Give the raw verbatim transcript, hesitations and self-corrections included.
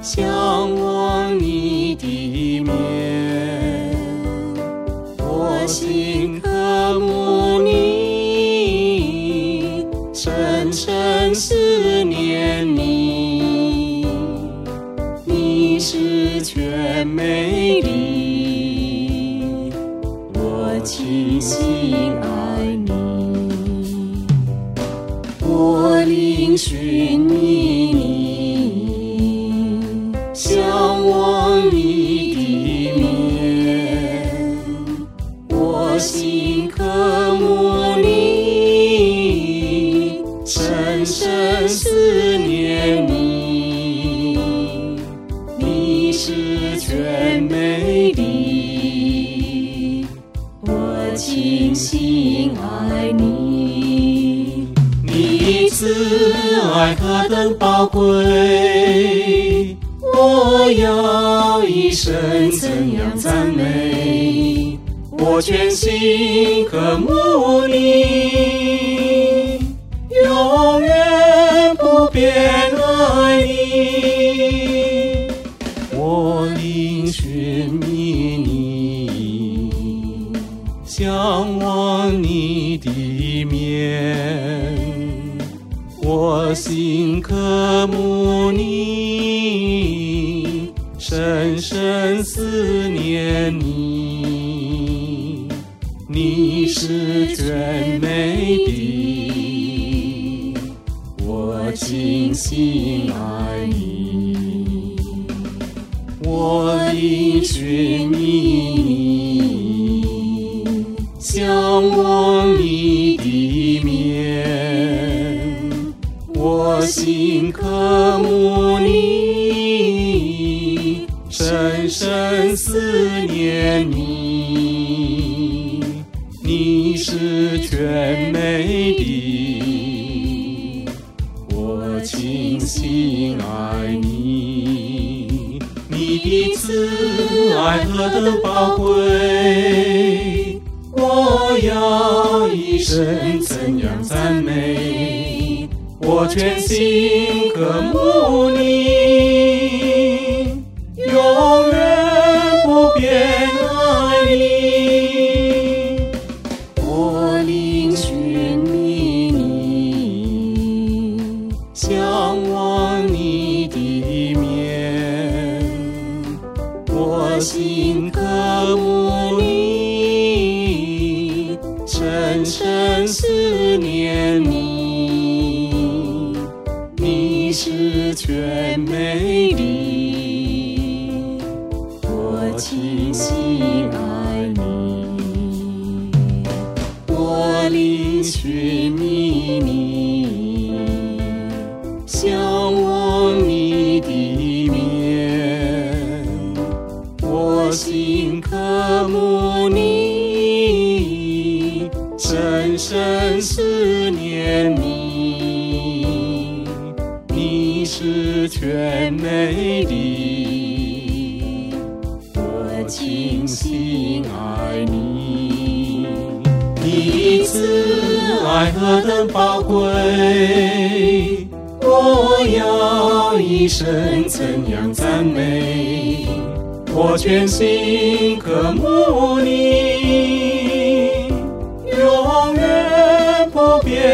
向往你的面，我心渴慕你，深深思念你，你是全美丽，我倾心爱你，我灵寻觅你，向往你的面，我心渴慕你，深深思念你，你是全美丽，我倾心爱你，你慈爱何等宝贵，我要一生怎样赞美，我全心渴慕你，永远不变爱你，我灵寻觅你，向往你的面，我心渴慕你，深深思念你，你是全美的，我倾心爱你，我灵寻觅你，向往你的面，我心渴慕你，深深思念你，你是全美的，我倾心爱你，你的慈爱何等宝贵，我要一生怎样赞美，我全心渴慕你，永远不变爱你，我灵寻觅你，向往你的面，我心渴慕你，深深思念你，你是全美丽，我倾心爱你，我灵寻觅你，向往你的面，我心渴慕你，深深思念你，你是全美丽，我倾心爱你，你慈爱何等宝贵，我要一生怎样赞美，我全心渴慕你，永远不变